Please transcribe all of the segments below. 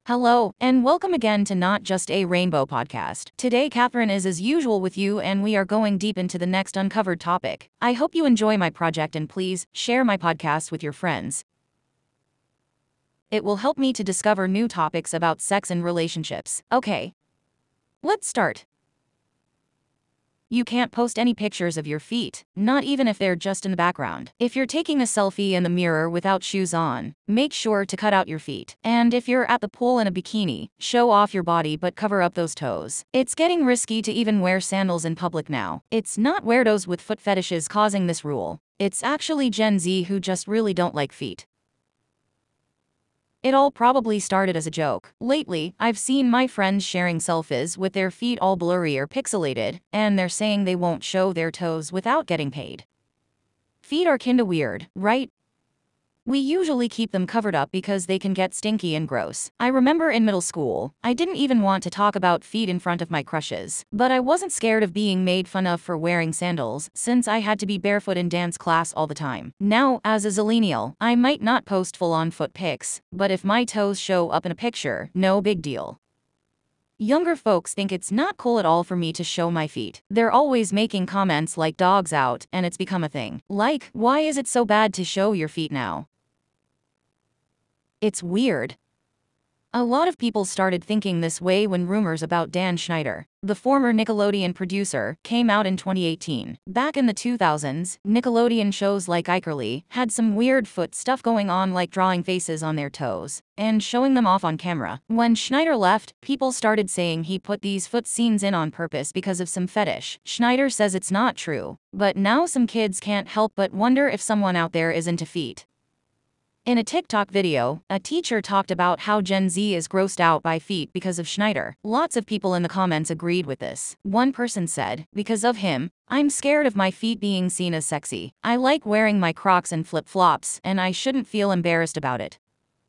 Hello, and welcome again to Not Just a Rainbow podcast. Today, Catherine is as usual with you, and we are going deep into the next uncovered topic. I hope you enjoy my project and please share my podcast with your friends. It will help me to discover new topics about sex and relationships. Okay, let's start. You can't post any pictures of your feet, not even if they're just in the background. If you're taking a selfie in the mirror without shoes on, make sure to cut out your feet. And if you're at the pool in a bikini, show off your body but cover up those toes. It's getting risky to even wear sandals in public now. It's not weirdos with foot fetishes causing this rule. It's actually Gen Z who just really don't like feet. It all probably started as a joke. Lately, I've seen my friends sharing selfies with their feet all blurry or pixelated, and they're saying they won't show their toes without getting paid. Feet are kinda weird, right? We usually keep them covered up because they can get stinky and gross. I remember in middle school, I didn't even want to talk about feet in front of my crushes. But I wasn't scared of being made fun of for wearing sandals, since I had to be barefoot in dance class all the time. Now, as a zillennial, I might not post full-on foot pics, but if my toes show up in a picture, no big deal. Younger folks think it's not cool at all for me to show my feet. They're always making comments like dogs out, and it's become a thing. Like, why is it so bad to show your feet now? It's weird. A lot of people started thinking this way when rumors about Dan Schneider, the former Nickelodeon producer, came out in 2018. Back in the 2000s, Nickelodeon shows like iCarly had some weird foot stuff going on, like drawing faces on their toes and showing them off on camera. When Schneider left, people started saying he put these foot scenes in on purpose because of some fetish. Schneider says it's not true, but now some kids can't help but wonder if someone out there is into feet. In a TikTok video, a teacher talked about how Gen Z is grossed out by feet because of Schneider. Lots of people in the comments agreed with this. One person said, "Because of him, I'm scared of my feet being seen as sexy. I like wearing my Crocs and flip-flops, and I shouldn't feel embarrassed about it."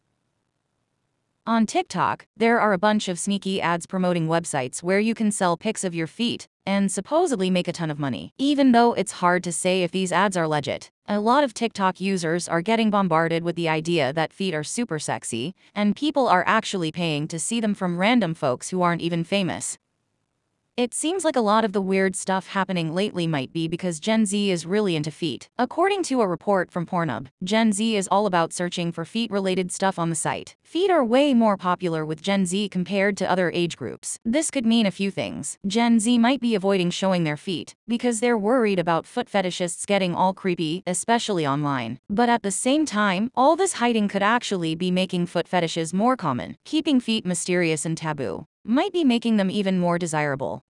On TikTok, there are a bunch of sneaky ads promoting websites where you can sell pics of your feet and supposedly make a ton of money. Even though it's hard to say if these ads are legit, a lot of TikTok users are getting bombarded with the idea that feet are super sexy, and people are actually paying to see them from random folks who aren't even famous. It seems like a lot of the weird stuff happening lately might be because Gen Z is really into feet. According to a report from Pornhub, Gen Z is all about searching for feet-related stuff on the site. Feet are way more popular with Gen Z compared to other age groups. This could mean a few things. Gen Z might be avoiding showing their feet because they're worried about foot fetishists getting all creepy, especially online. But at the same time, all this hiding could actually be making foot fetishes more common. Keeping feet mysterious and taboo might be making them even more desirable.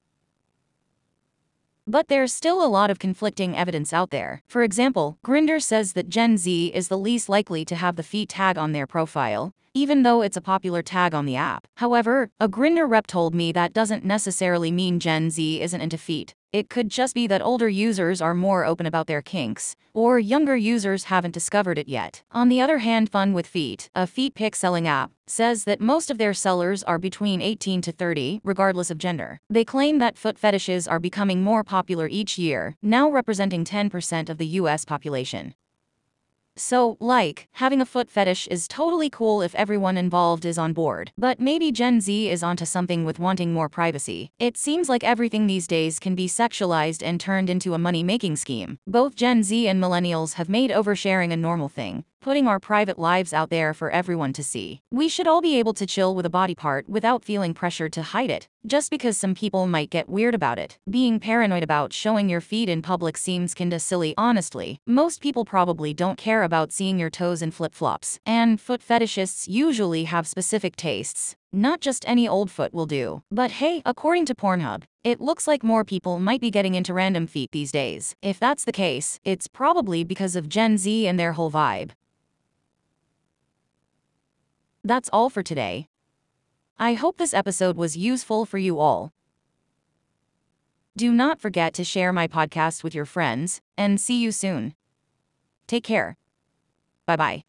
But there's still a lot of conflicting evidence out there. For example, Grindr says that Gen Z is the least likely to have the feet tag on their profile, even though it's a popular tag on the app. However, a Grindr rep told me that doesn't necessarily mean Gen Z isn't into feet. It could just be that older users are more open about their kinks, or younger users haven't discovered it yet. On the other hand, Fun with Feet, a feet pic selling app, says that most of their sellers are between 18 to 30, regardless of gender. They claim that foot fetishes are becoming more popular each year, now representing 10% of the US population. So, having a foot fetish is totally cool if everyone involved is on board. But maybe Gen Z is onto something with wanting more privacy. It seems like everything these days can be sexualized and turned into a money-making scheme. Both Gen Z and millennials have made oversharing a normal thing, putting our private lives out there for everyone to see. We should all be able to chill with a body part without feeling pressured to hide it, just because some people might get weird about it. Being paranoid about showing your feet in public seems kinda silly, honestly. Most people probably don't care about seeing your toes in flip-flops, and foot fetishists usually have specific tastes. Not just any old foot will do. But hey, according to Pornhub, it looks like more people might be getting into random feet these days. If that's the case, it's probably because of Gen Z and their whole vibe. That's all for today. I hope this episode was useful for you all. Do not forget to share my podcast with your friends, and see you soon. Take care. Bye-bye.